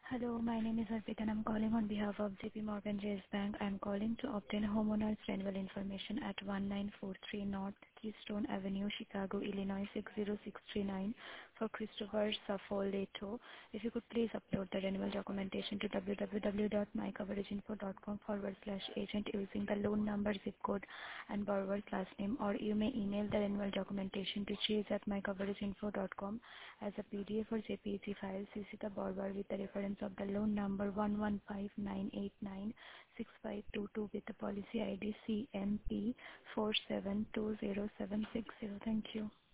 Hello, my name is Arpita and I'm calling on behalf of JP Morgan Chase Bank. I'm calling to obtain homeowner's renewal information at 1943 North Keystone Avenue, Chicago, Illinois 60639 for Christopher Saffoletto. If you could please upload the renewal documentation to www.mycoverageinfo.com/agent using the loan number, zip code, and borrower's last name, or you may email the renewal documentation to chase@mycoverageinfo.com as a PDF or JPEG file. CC the borrower with the reference of the loan number 115989652 with the policy ID CMP 47207660. Thank you.